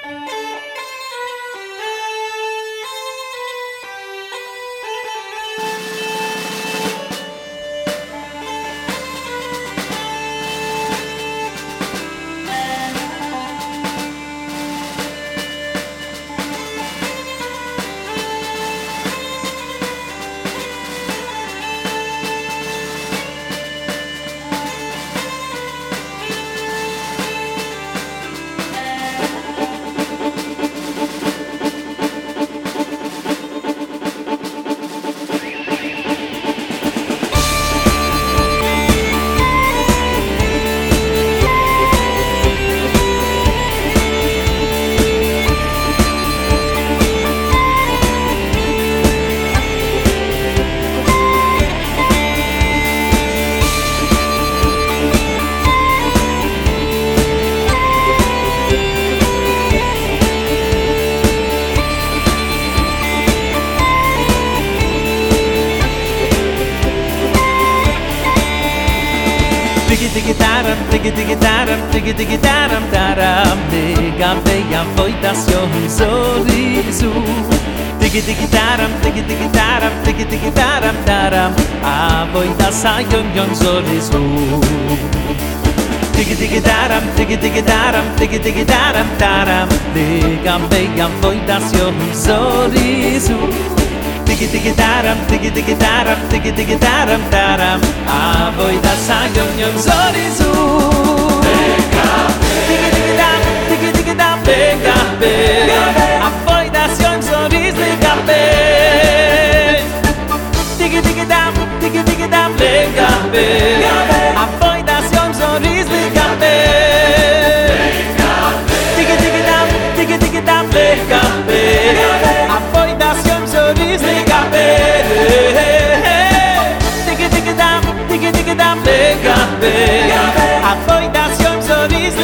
Digitaram, digitaram, digitaram, daram, negave a voitação sorriso. Digitaram, digitaram, digitaram, daram, a voitação sorriso. Digitaram, digitaram, digitaram, daram, negave a voitação sorriso. Digitaram, digitaram, digitaram, daram, a voitação sorriso. Digitaram, digitaram, a voitação sorriso. Digitaram, digitaram, a voitação sorriso. Digitaram, digitaram, a voitação sorriso. A voitação sorriso.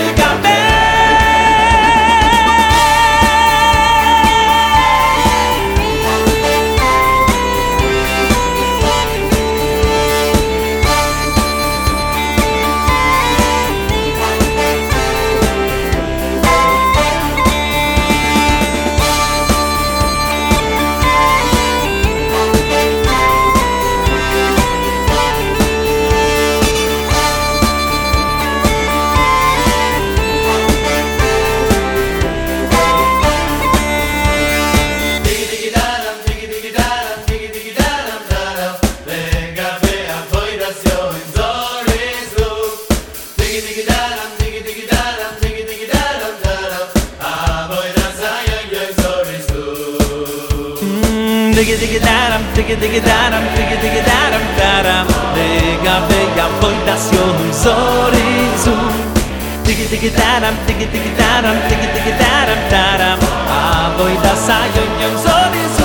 Digitaram, digitaram, digitaram, daram, negave a voitação sorriso. Digitaram, digitaram, digitaram, daram, a voitação sorriso.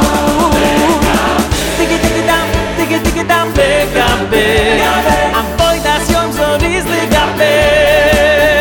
Digitaram, digitaram, negave a voitação sorriso.